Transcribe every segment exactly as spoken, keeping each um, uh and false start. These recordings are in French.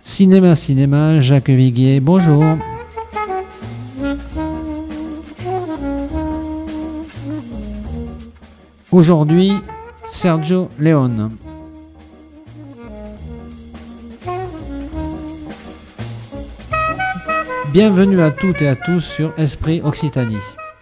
Cinéma, cinéma, Jacques Viguier, bonjour. Aujourd'hui, Sergio Leone. Bienvenue à toutes et à tous sur Esprit Occitanie.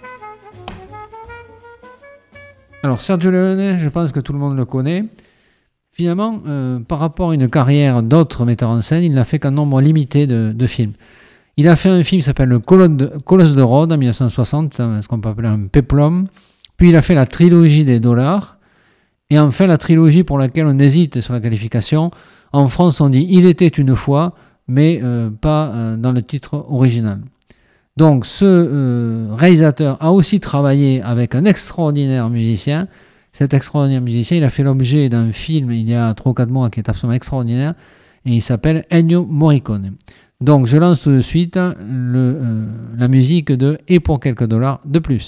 Alors Sergio Leone, je pense que tout le monde le connaît. Finalement, euh, par rapport à une carrière d'autres metteurs en scène, il n'a fait qu'un nombre limité de, de films. Il a fait un film qui s'appelle Le Colosse de, Colosse de Rhodes en mille neuf cent soixante, ce qu'on peut appeler un péplum. Puis il a fait la trilogie des dollars. Et enfin la trilogie pour laquelle on hésite sur la qualification. En France, on dit « Il était une fois », mais euh, pas euh, dans le titre original. Donc ce euh, réalisateur a aussi travaillé avec un extraordinaire musicien. Cet extraordinaire musicien, il a fait l'objet d'un film il y a trois ou quatre mois qui est absolument extraordinaire et il s'appelle Ennio Morricone. Donc je lance tout de suite le, euh, la musique de « Et pour quelques dollars de plus ».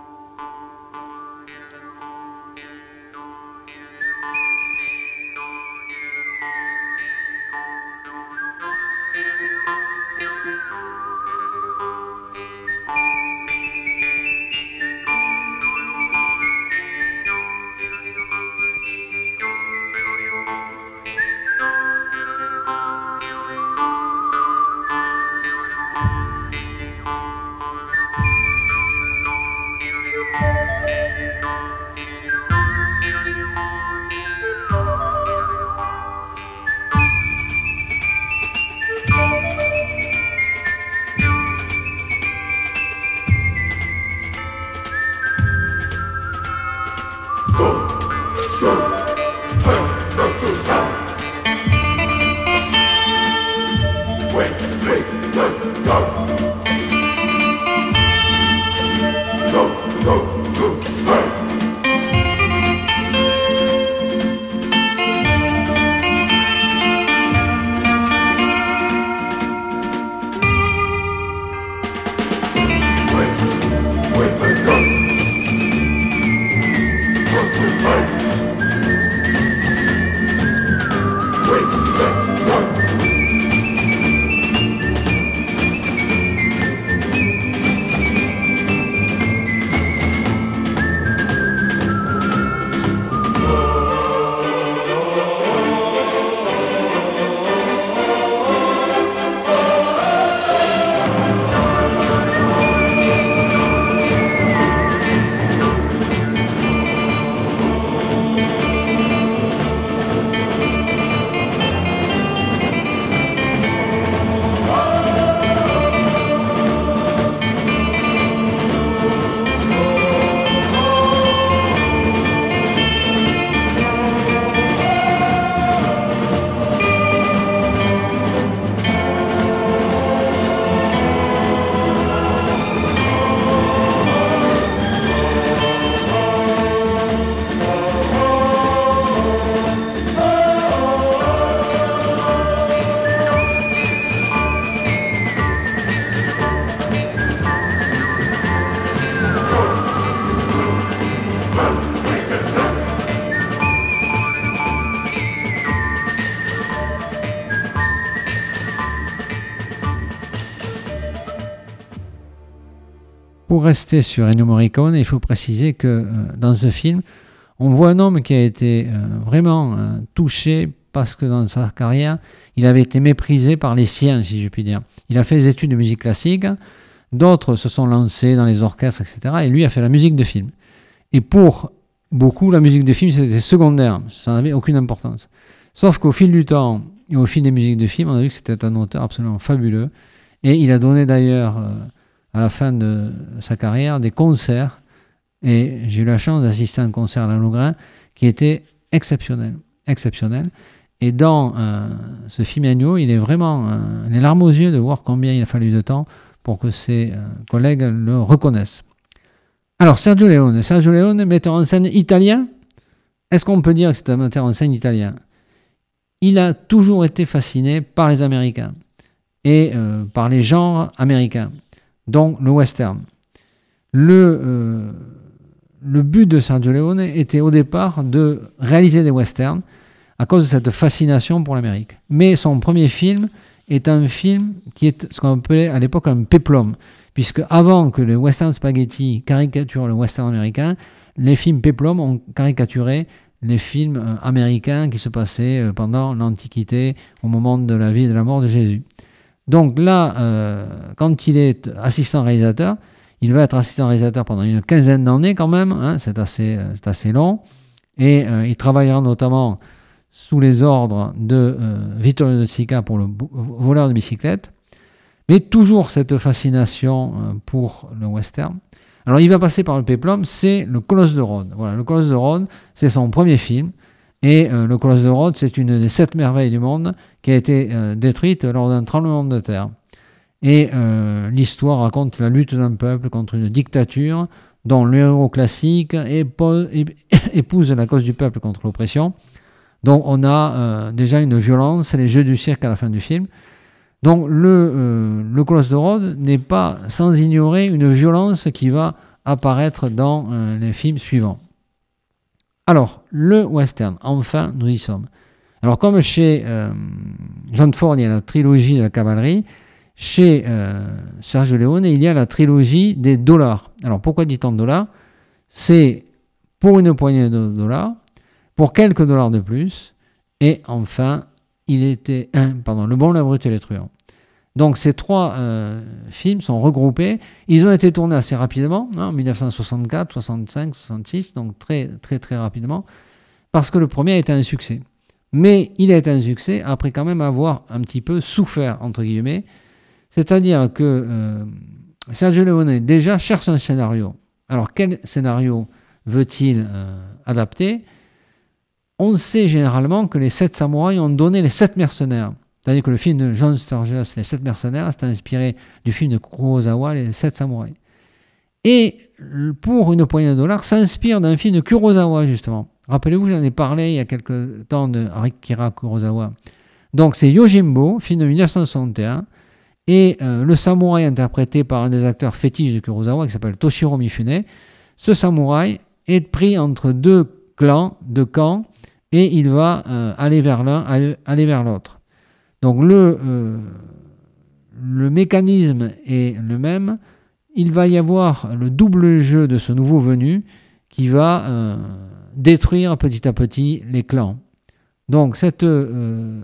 Pour rester sur Ennio Morricone, il faut préciser que euh, dans ce film, on voit un homme qui a été euh, vraiment euh, touché parce que dans sa carrière, il avait été méprisé par les siens, si je puis dire. Il a fait des études de musique classique, d'autres se sont lancés dans les orchestres, et cetera. Et lui a fait la musique de film. Et pour beaucoup, la musique de film, c'était secondaire, ça n'avait aucune importance. Sauf qu'au fil du temps et au fil des musiques de film, on a vu que c'était un auteur absolument fabuleux. Et il a donné d'ailleurs... Euh, à la fin de sa carrière, des concerts, et j'ai eu la chance d'assister à un concert à la Lougrain qui était exceptionnel, exceptionnel. Et dans euh, ce film Ennio, il est vraiment euh, les larmes aux yeux de voir combien il a fallu de temps pour que ses euh, collègues le reconnaissent. Alors Sergio Leone, Sergio Leone, metteur en scène italien. Est-ce qu'on peut dire que c'est un metteur en scène italien ? Il a toujours été fasciné par les Américains et euh, par les genres américains, dont le western. Le, euh, le but de Sergio Leone était au départ de réaliser des westerns à cause de cette fascination pour l'Amérique. Mais son premier film est un film qui est ce qu'on appelait à l'époque un péplum, puisque avant que le western spaghetti caricature le western américain, les films péplum ont caricaturé les films euh, américains qui se passaient euh, pendant l'Antiquité, au moment de la vie et de la mort de Jésus. Donc là, euh, quand il est assistant réalisateur, il va être assistant réalisateur pendant une quinzaine d'années quand même, hein, c'est assez, euh, c'est assez long, et euh, il travaillera notamment sous les ordres de euh, Vittorio De Sica pour le voleur de bicyclette, mais toujours cette fascination euh, pour le western. Alors il va passer par le péplum, c'est le Colosse de Rhodes. Voilà, le Colosse de Rhodes, c'est son premier film, et euh, le Colosse de Rhodes, c'est une des sept merveilles du monde qui a été euh, détruite lors d'un tremblement de terre. Et euh, l'histoire raconte la lutte d'un peuple contre une dictature dont le héros classique épouse la cause du peuple contre l'oppression. Donc on a euh, déjà une violence, les jeux du cirque à la fin du film. Donc le, euh, le Colosse de Rhodes n'est pas sans ignorer une violence qui va apparaître dans euh, les films suivants. Alors, le western, enfin, nous y sommes. Alors comme chez euh, John Ford, il y a la trilogie de la cavalerie, chez euh, Sergio Leone, il y a la trilogie des dollars. Alors pourquoi dit-on dollars? C'est pour une poignée de dollars, pour quelques dollars de plus, et enfin, il était, hein, pardon, Le Bon, la Brute et les Truands. Donc ces trois euh, films sont regroupés. Ils ont été tournés assez rapidement, hein, en dix-neuf cent soixante-quatre, soixante-cinq, soixante-six, donc très très très rapidement, parce que le premier a été un succès. Mais il a été un succès après quand même avoir un petit peu souffert, entre guillemets. C'est-à-dire que euh, Sergio Leone déjà cherche un scénario. Alors quel scénario veut-il euh, adapter? On sait généralement que les sept samouraïs ont donné les sept mercenaires. C'est-à-dire que le film de John Sturges, Les sept mercenaires, c'est inspiré du film de Kurosawa, Les sept samouraïs. Et pour une poignée de dollars, s'inspire d'un film de Kurosawa, justement. Rappelez-vous, j'en ai parlé il y a quelques temps de Akira Kurosawa. Donc c'est Yojimbo, film de dix-neuf cent soixante et un, et euh, le samouraï interprété par un des acteurs fétiches de Kurosawa, qui s'appelle Toshiro Mifune. Ce samouraï est pris entre deux clans, deux camps, et il va euh, aller vers l'un, aller, aller vers l'autre. Donc le, euh, le mécanisme est le même. Il va y avoir le double jeu de ce nouveau venu qui va euh, détruire petit à petit les clans. Donc cette euh,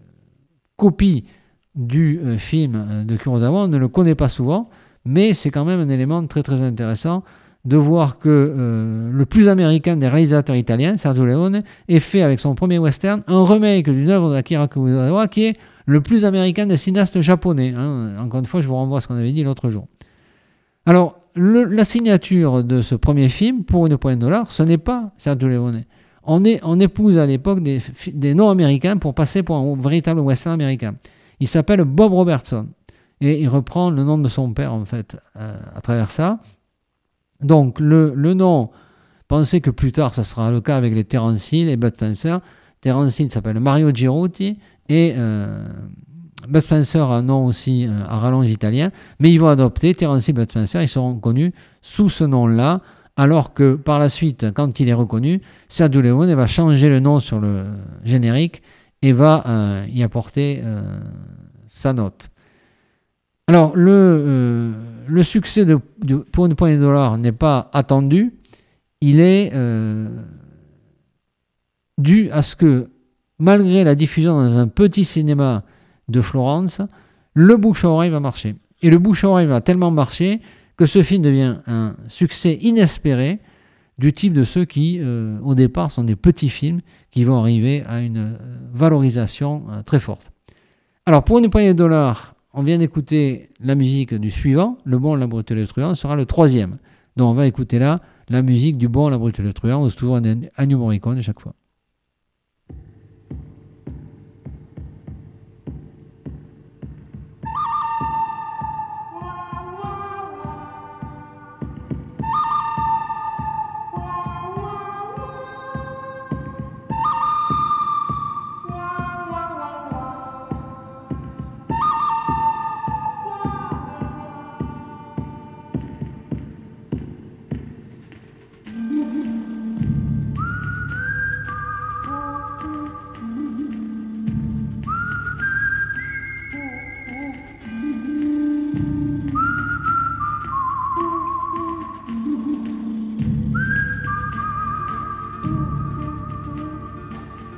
copie du euh, film de Kurosawa, on ne le connaît pas souvent, mais c'est quand même un élément très très intéressant de voir que euh, le plus américain des réalisateurs italiens, Sergio Leone, est fait avec son premier western un remake d'une œuvre d'Akira Kurosawa qui est le plus américain des cinéastes japonais. Hein. Encore une fois, je vous renvoie à ce qu'on avait dit l'autre jour. Alors, le, la signature de ce premier film, pour une poignée de dollars, ce n'est pas Sergio Leone. On, est, on épouse à l'époque des, des noms américains pour passer pour un véritable western américain. Il s'appelle Bob Robertson. Et il reprend le nom de son père, en fait, euh, à travers ça. Donc, le, le nom, pensez que plus tard, ça sera le cas avec les Terence Hill et Bud Spencer. Terence Hill s'appelle Mario Girotti et euh, Bud Spencer a un nom aussi euh, à rallonge italien, mais ils vont adopter Terence Hill et Bud Spencer, ils seront connus sous ce nom-là, alors que par la suite, quand il est reconnu, Sergio Leone va changer le nom sur le générique et va euh, y apporter euh, sa note. Alors, le, euh, le succès de, de, pour une poignée de dollars n'est pas attendu, il est euh, dû à ce que, malgré la diffusion dans un petit cinéma de Florence, le bouche-à-oreille va marcher. Et le bouche-à-oreille va tellement marcher que ce film devient un succès inespéré du type de ceux qui, euh, au départ, sont des petits films qui vont arriver à une valorisation euh, très forte. Alors, pour une poignée de dollars, on vient d'écouter la musique du suivant, Le Bon, la Brute et le Truand, sera le troisième. Donc, on va écouter là la musique du Bon, la Brute et le Truand, c'est toujours un Ennio Morricone à chaque fois.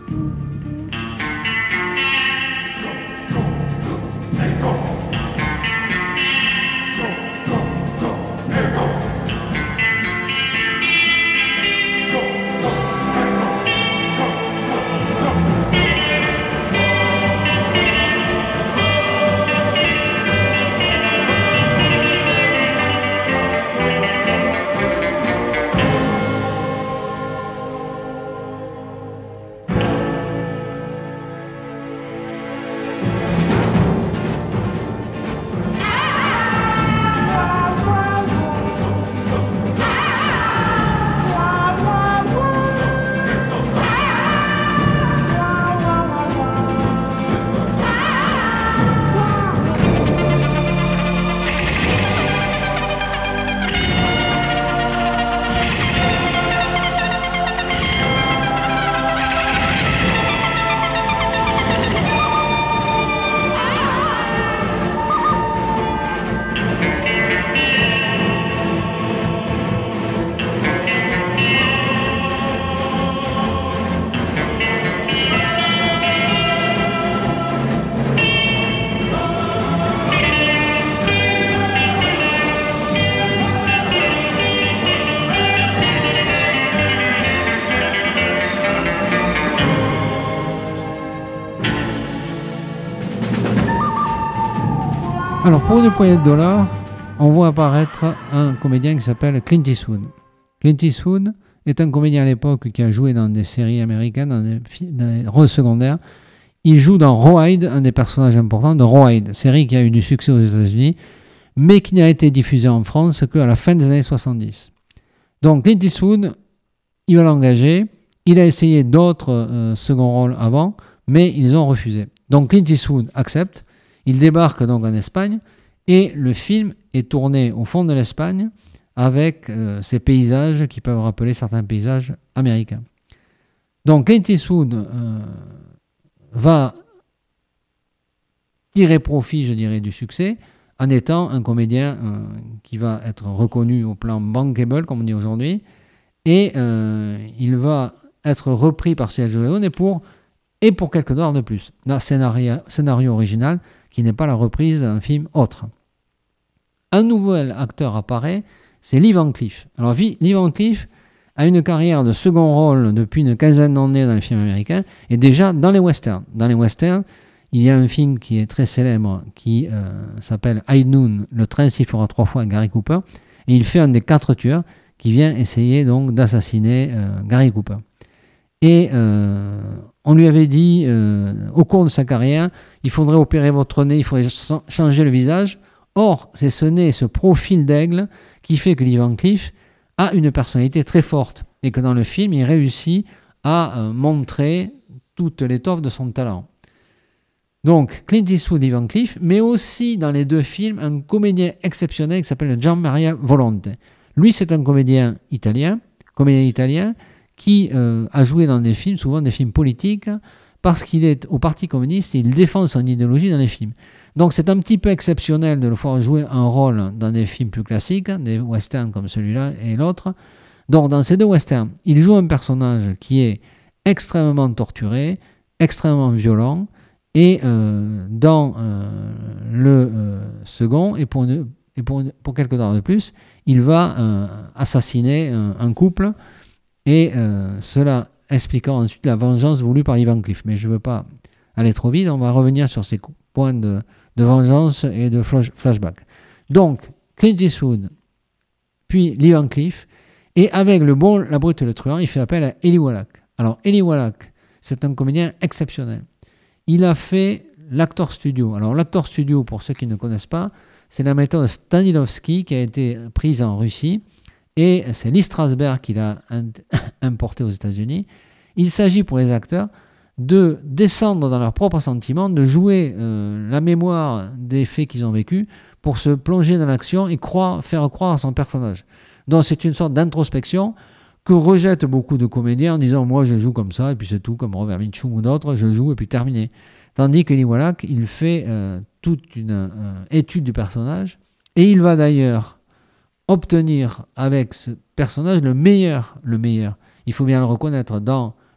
Alors, pour une poignée de dollars, on voit apparaître un comédien qui s'appelle Clint Eastwood. Clint Eastwood est un comédien à l'époque qui a joué dans des séries américaines, dans des, dans des rôles secondaires. Il joue dans Rawhide, un des personnages importants de Rawhide, série qui a eu du succès aux États-Unis, mais qui n'a été diffusée en France qu'à la fin des années soixante-dix. Donc, Clint Eastwood, il va l'engager. Il a essayé d'autres euh, seconds rôles avant, mais ils ont refusé. Donc, Clint Eastwood accepte. Il débarque donc en Espagne et le film est tourné au fond de l'Espagne avec euh, ces paysages qui peuvent rappeler certains paysages américains. Donc Clint Eastwood euh, va tirer profit, je dirais, du succès en étant un comédien euh, qui va être reconnu au plan bankable, comme on dit aujourd'hui, et euh, il va être repris par Sergio Leone et pour, et pour quelques dollars de plus. Un scénario, scénario original qui n'est pas la reprise d'un film autre. Un nouvel acteur apparaît, c'est Lee Van Cleef. Alors Lee Van Cleef a une carrière de second rôle depuis une quinzaine d'années dans les films américains et déjà dans les westerns. Dans les westerns, il y a un film qui est très célèbre qui euh, s'appelle High Noon, le train sifflera trois fois, Gary Cooper, et il fait un des quatre tueurs qui vient essayer donc d'assassiner euh, Gary Cooper. Et euh, on lui avait dit, euh, au cours de sa carrière, il faudrait opérer votre nez, il faudrait changer le visage. Or, c'est ce nez, ce profil d'aigle qui fait que Lee Van Cleef a une personnalité très forte et que dans le film, il réussit à euh, montrer toute l'étoffe de son talent. Donc, Clint Eastwood, Lee Van Cleef, mais aussi dans les deux films, un comédien exceptionnel qui s'appelle Gian Maria Volonte. Lui, c'est un comédien italien, comédien italien, qui euh, a joué dans des films, souvent des films politiques, parce qu'il est au Parti communiste et il défend son idéologie dans les films. Donc c'est un petit peu exceptionnel de le voir jouer un rôle dans des films plus classiques, des westerns comme celui-là et l'autre. Donc dans ces deux westerns, il joue un personnage qui est extrêmement torturé, extrêmement violent, et euh, dans euh, le euh, second, et pour, une, et pour, une, pour quelques dollars de plus, il va euh, assassiner un, un couple. Et euh, cela expliquant ensuite la vengeance voulue par Lee Van Cleef. Mais je ne veux pas aller trop vite, on va revenir sur ces points de, de vengeance et de flash, flashback. Donc, Clint Eastwood, puis Lee Van Cleef, et avec le bon, la brute et le truand, il fait appel à Eli Wallach. Alors, Eli Wallach, c'est un comédien exceptionnel. Il a fait l'Actor Studio. Alors, l'Actor Studio, pour ceux qui ne connaissent pas, c'est la méthode Stanislavski qui a été prise en Russie. Et c'est Lee Strasberg qui l'a importé aux États-Unis. Il s'agit pour les acteurs de descendre dans leurs propres sentiments, de jouer euh, la mémoire des faits qu'ils ont vécus pour se plonger dans l'action et croire, faire croire à son personnage. Donc c'est une sorte d'introspection que rejettent beaucoup de comédiens en disant « moi je joue comme ça et puis c'est tout, comme Robert Mitchum ou d'autres, je joue et puis terminé ». Tandis que Eli Wallach, il fait euh, toute une euh, étude du personnage et il va d'ailleurs obtenir avec ce personnage le meilleur, le meilleur. Il faut bien le reconnaître dans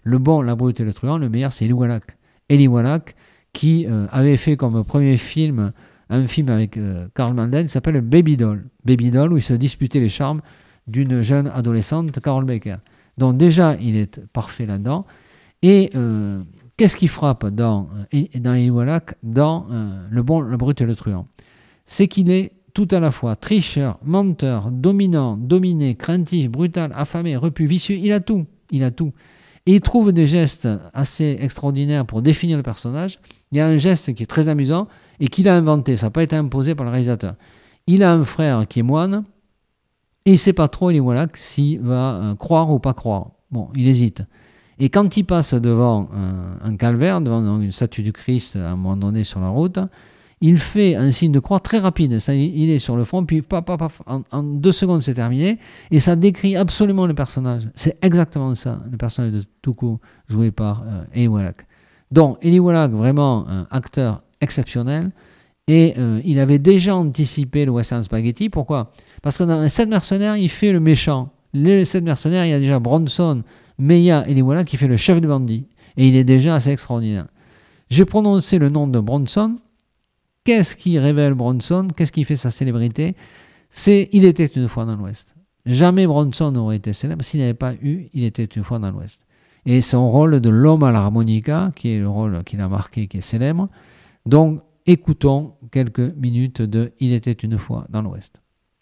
Le Bon, la Brute et le Truand, le meilleur, c'est Eli Wallach. Eli Wallach, qui euh, avait fait comme premier film un film avec euh, Karl Malden, qui s'appelle Baby Doll. Baby Doll, où il se disputait les charmes d'une jeune adolescente, Carol Baker. Donc déjà, il est parfait là-dedans. Et euh, qu'est-ce qui frappe dans, dans Eli Wallach, dans euh, Le Bon, la Brute et le Truand? C'est qu'il est tout à la fois tricheur, menteur, dominant, dominé, craintif, brutal, affamé, repu, vicieux. Il a tout. Il a tout. Et il trouve des gestes assez extraordinaires pour définir le personnage. Il y a un geste qui est très amusant et qu'il a inventé. Ça n'a pas été imposé par le réalisateur. Il a un frère qui est moine et il ne sait pas trop, Eli Wallach, s'il va euh, croire ou pas croire. Bon, il hésite. Et quand il passe devant un, un calvaire, devant une statue du Christ à un moment donné sur la route, il fait un signe de croix très rapide. Ça, il est sur le front, puis paf, paf, paf, en, en deux secondes c'est terminé. Et ça décrit absolument le personnage. C'est exactement ça, le personnage de Tuco, joué par euh, Eli Wallach. Donc, Eli Wallach, vraiment un acteur exceptionnel. Et euh, il avait déjà anticipé le Western Spaghetti. Pourquoi? Parce que dans les Sept Mercenaires, il fait le méchant. Les Sept Mercenaires, il y a déjà Bronson, mais il y a Eli Wallach qui fait le chef de bandit. Et il est déjà assez extraordinaire. J'ai prononcé le nom de Bronson. Qu'est-ce qui révèle Bronson? Qu'est-ce qui fait sa célébrité? C'est « Il était une fois dans l'Ouest ». Jamais Bronson n'aurait été célèbre s'il n'avait pas eu « Il était une fois dans l'Ouest ». Et son rôle de l'homme à l'harmonica, qui est le rôle qu'il a marqué, qui est célèbre. Donc, écoutons quelques minutes de « Il était une fois dans l'Ouest ».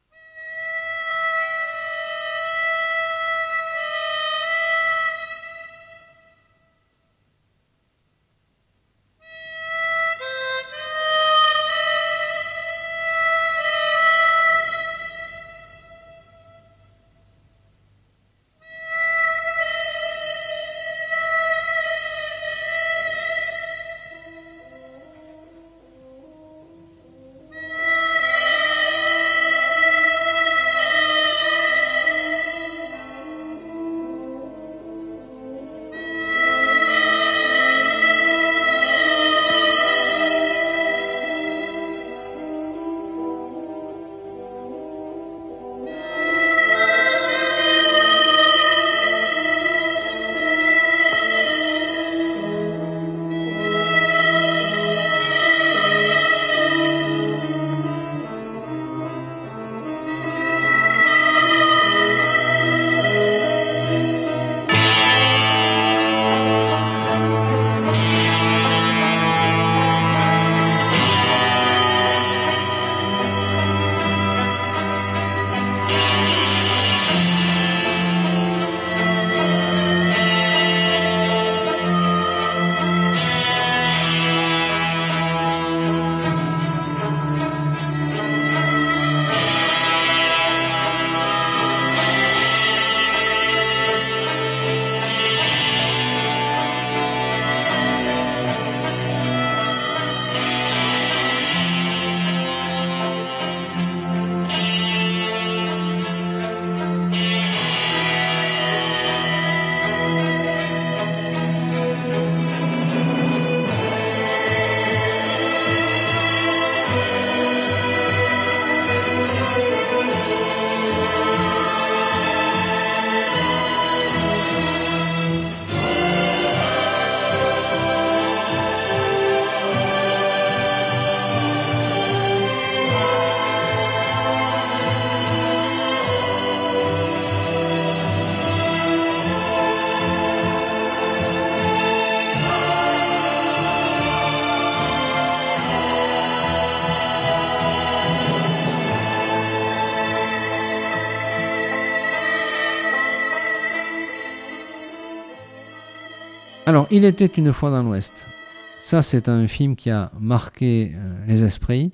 Alors, Il était une fois dans l'Ouest. Ça, c'est un film qui a marqué euh, les esprits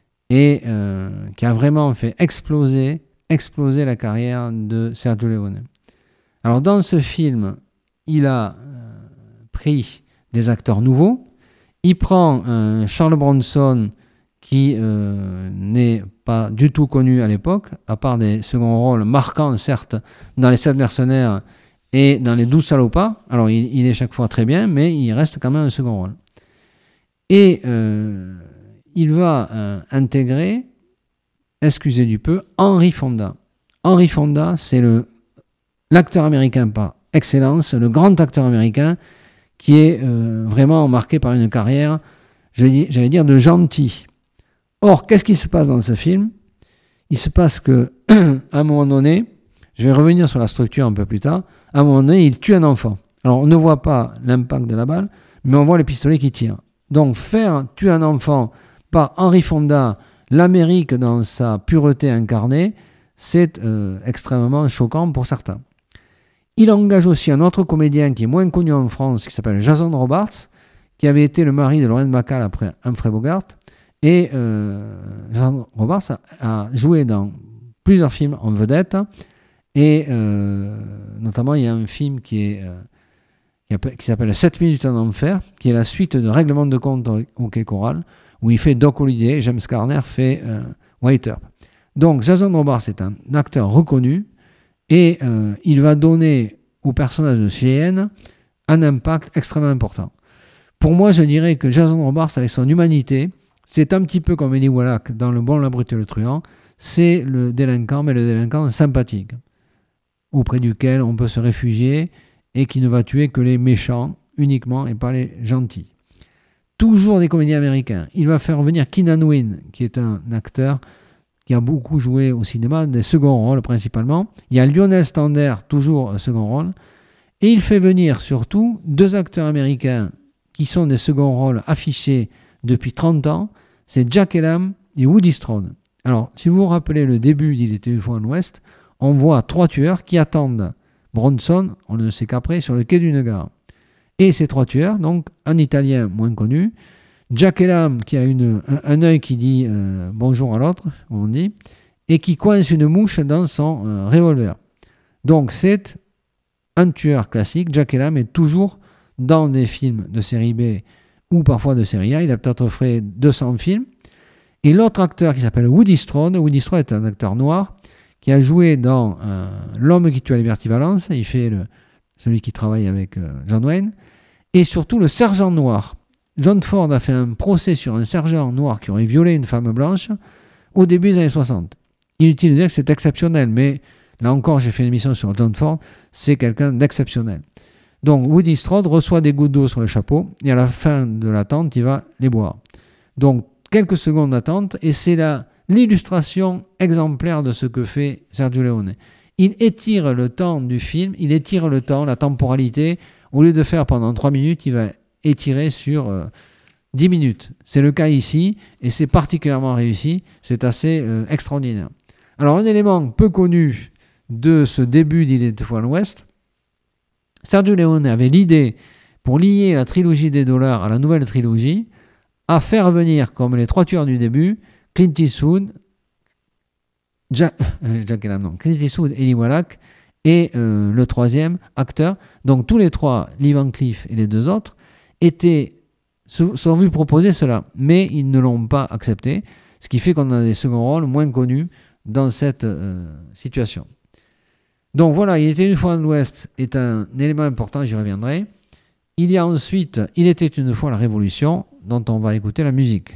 et euh, qui a vraiment fait exploser, exploser la carrière de Sergio Leone. Alors, dans ce film, il a euh, pris des acteurs nouveaux. Il prend euh, Charles Bronson, qui euh, n'est pas du tout connu à l'époque, à part des seconds rôles marquants, certes, dans Les Sept Mercenaires et dans Les Douze Salopards. Alors, il, il est chaque fois très bien, mais il reste quand même un second rôle. Et euh, il va euh, intégrer, excusez du peu, Henry Fonda. Henry Fonda, c'est le, l'acteur américain par excellence, le grand acteur américain qui est euh, vraiment marqué par une carrière, j'allais dire, de gentil. Or, qu'est-ce qui se passe dans ce film? Il se passe que, à un moment donné, je vais revenir sur la structure un peu plus tard, à un moment donné, il tue un enfant. Alors, on ne voit pas l'impact de la balle, mais on voit le pistolet qui tire. Donc, faire tuer un enfant par Henry Fonda, l'Amérique dans sa pureté incarnée, c'est euh, extrêmement choquant pour certains. Il engage aussi un autre comédien qui est moins connu en France, qui s'appelle Jason Robards, qui avait été le mari de Lorraine Bacall après Humphrey Bogart. Et euh, Jason Robards a, a joué dans plusieurs films en vedette. Et euh, notamment, il y a un film qui, est, euh, qui s'appelle sept minutes en enfer, qui est la suite de Règlement de compte au Quai Coral, où il fait Doc Holliday, James Garner fait euh, White Earp. Donc, Jason Robards est un acteur reconnu, et euh, il va donner au personnage de Cheyenne un impact extrêmement important. Pour moi, je dirais que Jason Robards, avec son humanité, c'est un petit peu comme Eli Wallach dans Le Bon, la Brute et le Truand, c'est le délinquant, mais le délinquant sympathique, auprès duquel on peut se réfugier et qui ne va tuer que les méchants uniquement et pas les gentils. Toujours des comédiens américains. Il va faire venir Keenan Wynn, qui est un acteur qui a beaucoup joué au cinéma, des seconds rôles principalement. Il y a Lionel Stander, toujours second rôle. Et il fait venir surtout deux acteurs américains qui sont des seconds rôles affichés depuis trente ans. C'est Jack Elam et Woody Strode. Alors, si vous vous rappelez le début d'Il était une fois en Ouest, on voit trois tueurs qui attendent Bronson, on ne sait qu'après, sur le quai d'une gare. Et ces trois tueurs, donc un Italien moins connu, Jack Elam qui a une, un, un œil qui dit euh, bonjour à l'autre, comme on dit, et qui coince une mouche dans son euh, revolver. Donc c'est un tueur classique. Jack Elam est toujours dans des films de série B ou parfois de série A. Il a peut-être fait deux cents films. Et l'autre acteur qui s'appelle Woody Strode, Woody Strode est un acteur noir qui a joué dans euh, L'homme qui tue à Liberty Valance. Il fait le, celui qui travaille avec euh, John Wayne. Et surtout le sergent noir. John Ford a fait un procès sur un sergent noir qui aurait violé une femme blanche au début des années soixante. Inutile de dire que c'est exceptionnel, mais là encore, j'ai fait une émission sur John Ford, c'est quelqu'un d'exceptionnel. Donc Woody Strode reçoit des gouttes d'eau sur le chapeau, et à la fin de l'attente, il va les boire. Donc quelques secondes d'attente, et c'est là l'illustration exemplaire de ce que fait Sergio Leone. Il étire le temps du film, il étire le temps, la temporalité, au lieu de faire pendant trois minutes, il va étiré sur euh, dix minutes. C'est le cas ici, et c'est particulièrement réussi. C'est assez euh, extraordinaire. Alors, un élément peu connu de ce début d'Il était une fois l'Ouest, Sergio Leone avait l'idée, pour lier la trilogie des dollars à la nouvelle trilogie, à faire venir, comme les trois tueurs du début, Clint Eastwood, Jack, euh, Jack non, Clint Eastwood, Eli Wallach, et euh, le troisième acteur. Donc, tous les trois, Lee Van Cleef et les deux autres, étaient, sont vus proposer cela, mais ils ne l'ont pas accepté, ce qui fait qu'on a des seconds rôles moins connus dans cette euh, situation. Donc voilà, Il était une fois dans l'Ouest est un élément important, j'y reviendrai. Il y a ensuite Il était une fois la Révolution, dont on va écouter la musique.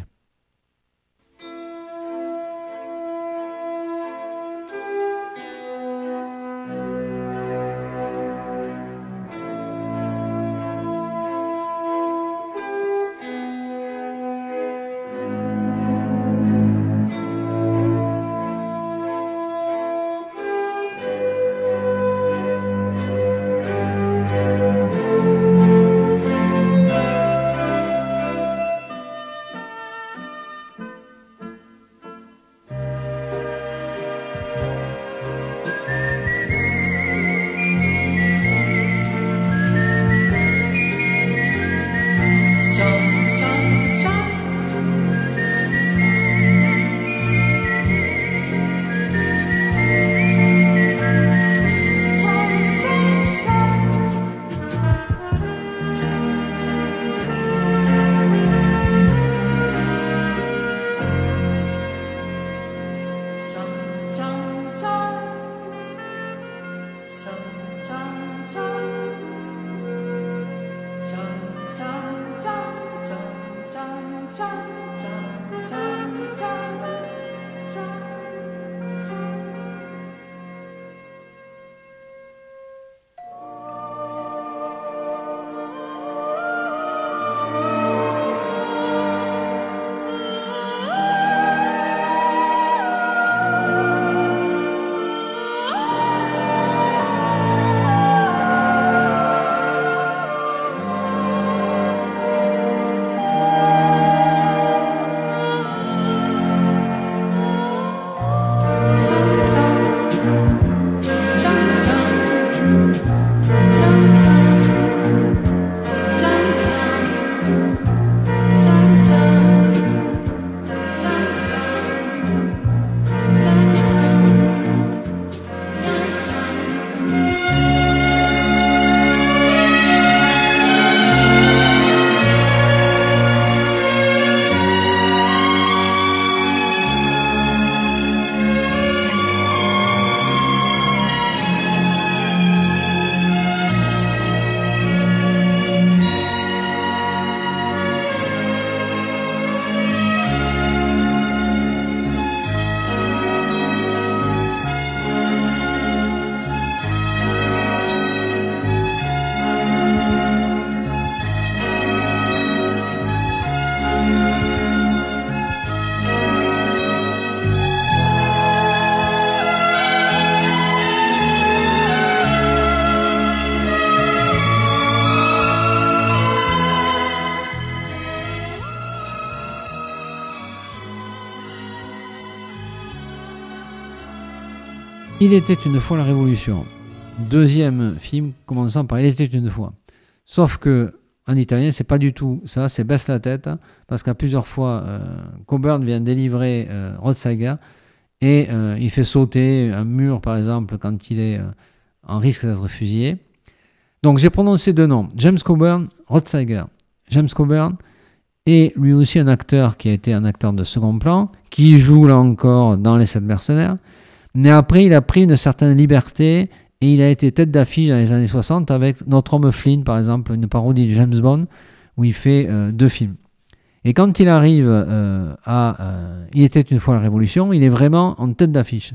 Il était une fois la Révolution. Deuxième film commençant par Il était une fois. Sauf que en italien, c'est pas du tout ça, c'est baisse la tête, parce qu'à plusieurs fois, euh, Coburn vient délivrer euh, Rod Steiger et euh, il fait sauter un mur, par exemple, quand il est euh, en risque d'être fusillé. Donc j'ai prononcé deux noms, James Coburn, Rod Steiger. James Coburn est lui aussi un acteur qui a été un acteur de second plan, qui joue là encore dans Les Sept Mercenaires, mais après il a pris une certaine liberté et il a été tête d'affiche dans les années soixante avec Notre Homme Flynn, par exemple, une parodie de James Bond, où il fait euh, deux films. Et quand il arrive euh, à euh, Il était une fois la Révolution, il est vraiment en tête d'affiche.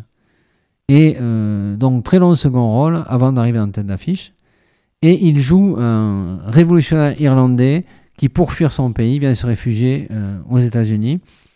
Et euh, donc très long second rôle avant d'arriver en tête d'affiche. Et il joue un révolutionnaire irlandais qui, pour fuir son pays, vient se réfugier euh, aux États-Unis.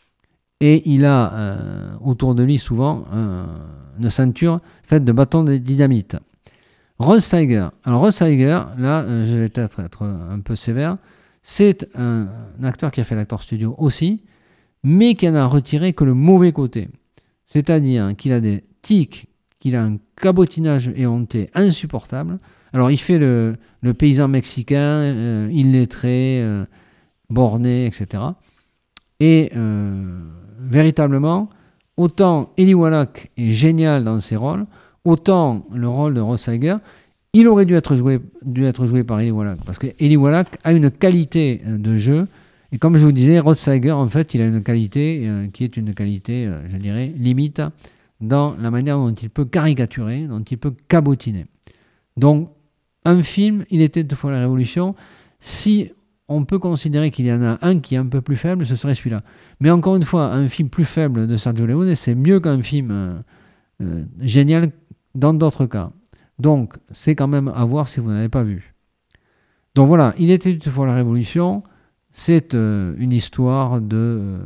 Et il a euh, autour de lui souvent euh, une ceinture faite de bâtons de dynamite. Rod Steiger. Alors Rod Steiger, là, euh, je vais peut-être être un peu sévère, c'est un, un acteur qui a fait l'acteur studio aussi, mais qui en a retiré que le mauvais côté. C'est-à-dire qu'il a des tics, qu'il a un cabotinage éhonté insupportable. Alors il fait le, le paysan mexicain, euh, illettré, euh, borné, et cetera. Et euh, véritablement, autant Eli Wallach est génial dans ses rôles, autant le rôle de Rod Steiger, il aurait dû être joué, dû être joué par Eli Wallach, parce que Eli Wallach a une qualité de jeu, et comme je vous disais, Rod Steiger, en fait, il a une qualité euh, qui est une qualité, euh, je dirais, limite, dans la manière dont il peut caricaturer, dont il peut cabotiner. Donc, un film, Il était deux fois la Révolution, si on peut considérer qu'il y en a un qui est un peu plus faible, ce serait celui-là. Mais encore une fois, un film plus faible de Sergio Leone, c'est mieux qu'un film euh, euh, génial dans d'autres cas. Donc, c'est quand même à voir si vous n'avez pas vu. Donc voilà, Il était une fois la Révolution, c'est euh, une histoire de... Euh,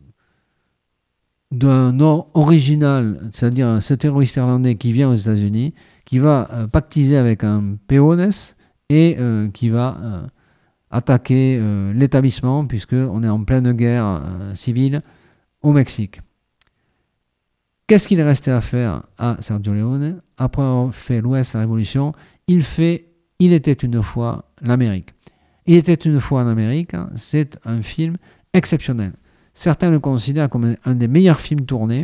d'un original, c'est-à-dire ce terroriste irlandais qui vient aux États-Unis, qui va euh, pactiser avec un peones et euh, qui va euh, attaquer euh, l'établissement, puisqu'on est en pleine guerre euh, civile au Mexique. Qu'est-ce qu'il est resté à faire à Sergio Leone? Après avoir fait l'Ouest, la Révolution, il fait Il était une fois l'Amérique. Il était une fois en Amérique, c'est un film exceptionnel. Certains le considèrent comme un des meilleurs films tournés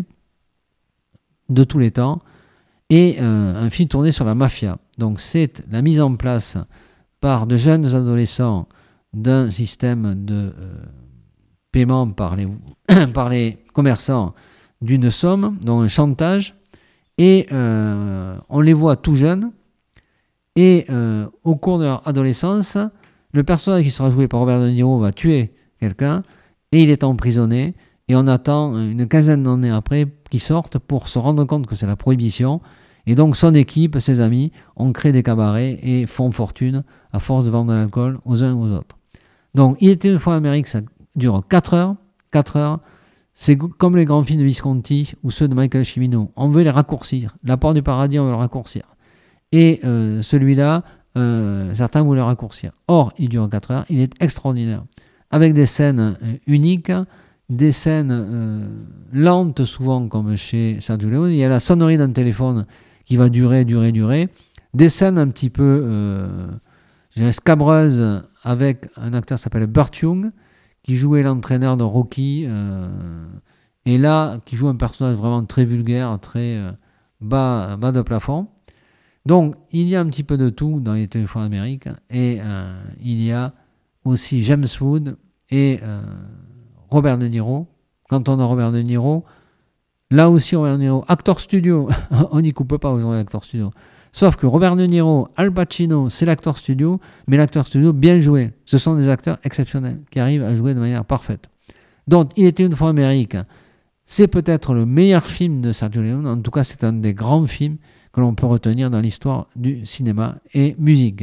de tous les temps et euh, un film tourné sur la mafia. Donc c'est la mise en place par de jeunes adolescents d'un système de euh, paiement par les, par les commerçants d'une somme, dont un chantage, et euh, on les voit tout jeunes, et euh, au cours de leur adolescence, le personnage qui sera joué par Robert De Niro va tuer quelqu'un, et il est emprisonné, et on attend une quinzaine d'années après qu'il sorte pour se rendre compte que c'est la prohibition, et donc son équipe, ses amis, ont créé des cabarets et font fortune à force de vendre de l'alcool aux uns et aux autres. Donc, Il était une fois en Amérique, ça dure quatre heures, quatre heures, c'est comme les grands films de Visconti ou ceux de Michael Cimino. On veut les raccourcir. La Porte du Paradis, on veut le raccourcir. Et euh, celui-là, euh, certains voulaient le raccourcir. Or, il dure quatre heures, il est extraordinaire. Avec des scènes euh, uniques, des scènes euh, lentes souvent, comme chez Sergio Leone. Il y a la sonnerie d'un téléphone qui va durer, durer, durer. Des scènes un petit peu, euh, je dirais, scabreuses avec un acteur qui s'appelle Burt Young, qui jouait l'entraîneur de Rocky, euh, et là, qui joue un personnage vraiment très vulgaire, très euh, bas, bas de plafond. Donc, il y a un petit peu de tout dans les téléphones américains, et euh, il y a aussi James Wood et euh, Robert De Niro. Quand on a Robert De Niro, là aussi Robert De Niro, acteur studio, on n'y coupe pas aujourd'hui l'acteur studio. Sauf que Robert De Niro, Al Pacino, c'est l'acteur studio, mais l'acteur studio bien joué. Ce sont des acteurs exceptionnels qui arrivent à jouer de manière parfaite. Donc, Il était une fois en Amérique. C'est peut-être le meilleur film de Sergio Leone. En tout cas, c'est un des grands films que l'on peut retenir dans l'histoire du cinéma et musique.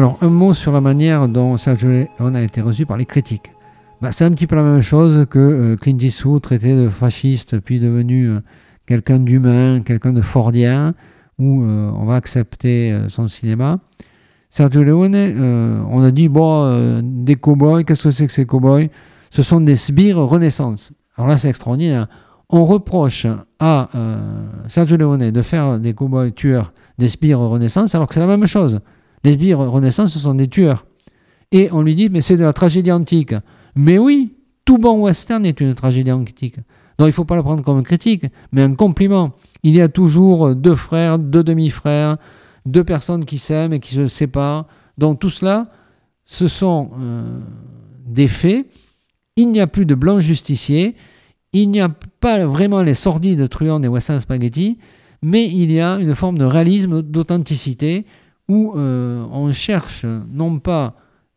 Alors, un mot sur la manière dont Sergio Leone a été reçu par les critiques. Bah, c'est un petit peu la même chose que euh, Clint Eastwood, traité de fasciste, puis devenu euh, quelqu'un d'humain, quelqu'un de fordien, où euh, on va accepter euh, son cinéma. Sergio Leone, euh, on a dit, bon, euh, des cow-boys, qu'est-ce que c'est que ces cow-boys? Ce sont des sbires Renaissance. Alors là, c'est extraordinaire. On reproche à euh, Sergio Leone de faire des cow-boys tueurs, des sbires Renaissance, alors que c'est la même chose. Les sbires Renaissance, ce sont des tueurs. Et on lui dit, mais c'est de la tragédie antique. Mais oui, tout bon western est une tragédie antique. Donc il ne faut pas le prendre comme critique, mais un compliment. Il y a toujours deux frères, deux demi-frères, deux personnes qui s'aiment et qui se séparent. Donc tout cela, ce sont euh, des faits. Il n'y a plus de blanc justicier. Il n'y a pas vraiment les sordides truands des western spaghetti, mais il y a une forme de réalisme, d'authenticité, où euh, on cherche non pas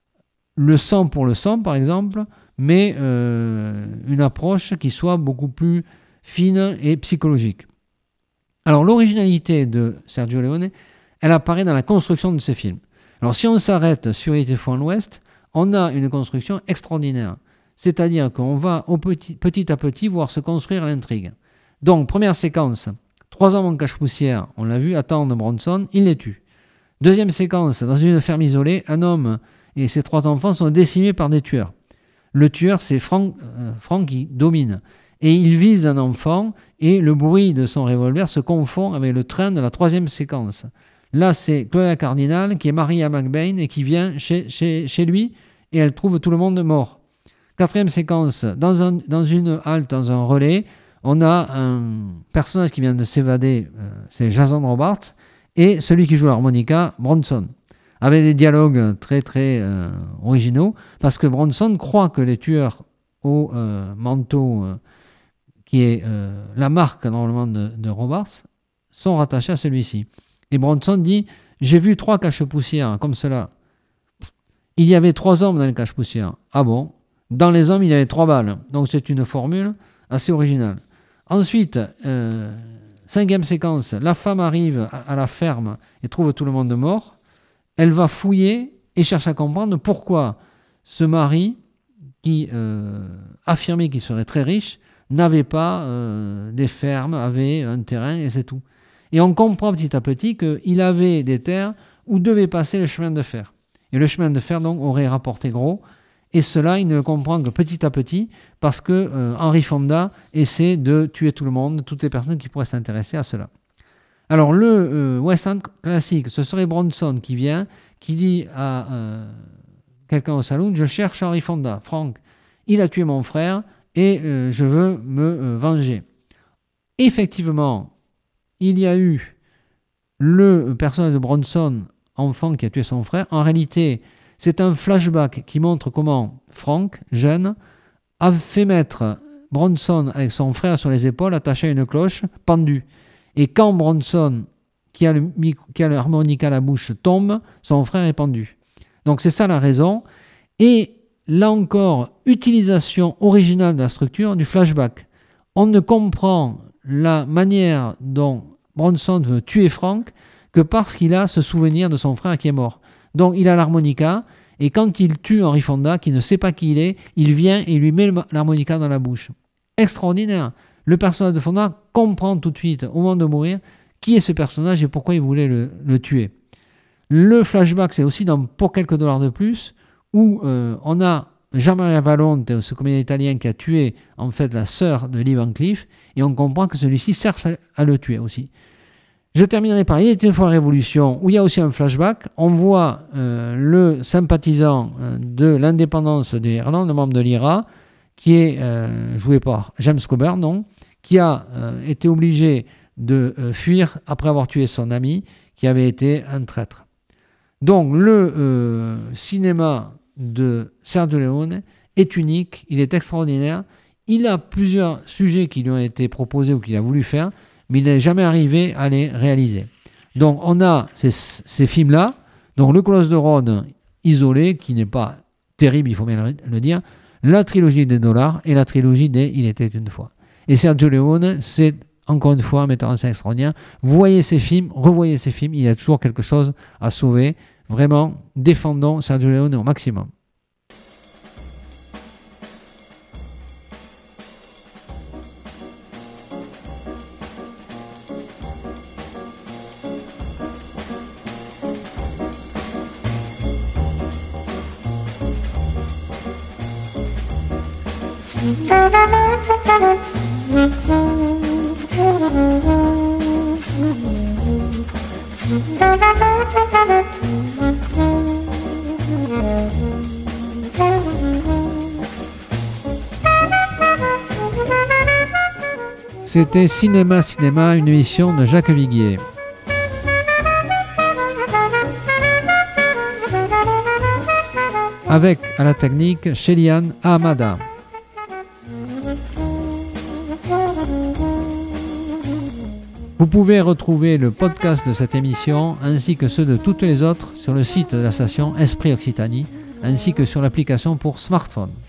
le sang pour le sang, par exemple, mais euh, une approche qui soit beaucoup plus fine et psychologique. Alors, l'originalité de Sergio Leone, elle apparaît dans la construction de ses films. Alors, si on s'arrête sur Il était fois l'Ouest, on a une construction extraordinaire. C'est-à-dire qu'on va au petit, petit à petit voir se construire l'intrigue. Donc, première séquence, trois hommes en cache-poussière, on l'a vu, attendent Bronson, il les tue. Deuxième séquence, dans une ferme isolée, un homme et ses trois enfants sont décimés par des tueurs. Le tueur, c'est Frank, euh, Frank qui domine. Et il vise un enfant et le bruit de son revolver se confond avec le train de la troisième séquence. Là, c'est Claudia Cardinal qui est mariée à McBain et qui vient chez, chez, chez lui et elle trouve tout le monde mort. Quatrième séquence, dans, un, dans une halte, dans un relais, on a un personnage qui vient de s'évader, euh, c'est Jason Robards, et celui qui joue l'harmonica, Bronson, avec des dialogues très très euh, originaux, parce que Bronson croit que les tueurs au euh, manteau, euh, qui est euh, la marque normalement de, de Robards, sont rattachés à celui-ci. Et Bronson dit, j'ai vu trois cache-poussières comme cela. Il y avait trois hommes dans les cache-poussières. Ah bon? Dans les hommes, il y avait trois balles. Donc c'est une formule assez originale. Ensuite, euh, cinquième séquence, la femme arrive à, à la ferme et trouve tout le monde mort. Elle va fouiller et cherche à comprendre pourquoi ce mari, qui euh, affirmait qu'il serait très riche, n'avait pas euh, des fermes, avait un terrain et c'est tout. Et on comprend petit à petit qu'il avait des terres où devait passer le chemin de fer. Et le chemin de fer, donc, aurait rapporté gros. Et cela, il ne le comprend que petit à petit, parce que euh, Henry Fonda essaie de tuer tout le monde, toutes les personnes qui pourraient s'intéresser à cela. Alors, le euh, western classique, ce serait Bronson qui vient, qui dit à euh, quelqu'un au saloon, je cherche Henry Fonda, Frank, il a tué mon frère et euh, je veux me euh, venger. Effectivement, il y a eu le personnage de Bronson, enfant qui a tué son frère. En réalité, c'est un flashback qui montre comment Frank, jeune, a fait mettre Bronson avec son frère sur les épaules, attaché à une cloche, pendu. Et quand Bronson, qui a, le, qui a l'harmonica à la bouche, tombe, son frère est pendu. Donc c'est ça la raison. Et là encore, utilisation originale de la structure du flashback. On ne comprend la manière dont Bronson veut tuer Frank que parce qu'il a ce souvenir de son frère qui est mort. Donc il a l'harmonica, et quand il tue Henry Fonda, qui ne sait pas qui il est, il vient et lui met l'harmonica dans la bouche. Extraordinaire. Le personnage de Fonda comprend tout de suite, au moment de mourir, qui est ce personnage et pourquoi il voulait le, le tuer. Le flashback, c'est aussi dans Pour quelques dollars de plus, où euh, on a Jean-Marie Avalonte, ce comédien italien qui a tué en fait la sœur de Lee Van Cleef, et on comprend que celui-ci cherche à, à le tuer aussi. Je terminerai par Il était une fois la Révolution, où il y a aussi un flashback. On voit euh, le sympathisant euh, de l'indépendance de l'Irlande, le membre de l'I R A, qui est euh, joué par James Coburn, non, qui a euh, été obligé de euh, fuir après avoir tué son ami, qui avait été un traître. Donc le euh, cinéma de Sergio Leone est unique, il est extraordinaire. Il a plusieurs sujets qui lui ont été proposés ou qu'il a voulu faire, mais il n'est jamais arrivé à les réaliser. Donc on a ces, ces films-là, donc Le Colosse de Rhodes, isolé, qui n'est pas terrible, il faut bien le dire, la trilogie des dollars et la trilogie des Il était une fois. Et Sergio Leone, c'est encore une fois un metteur en scène extraordinaire. Voyez ces films, revoyez ces films, il y a toujours quelque chose à sauver. Vraiment, défendons Sergio Leone au maximum. C'était Cinéma Cinéma, une émission de Jacques Viguier. Avec à la technique Sheliane Ahmada. Vous pouvez retrouver le podcast de cette émission ainsi que ceux de toutes les autres sur le site de la station Esprit Occitanie ainsi que sur l'application pour smartphone.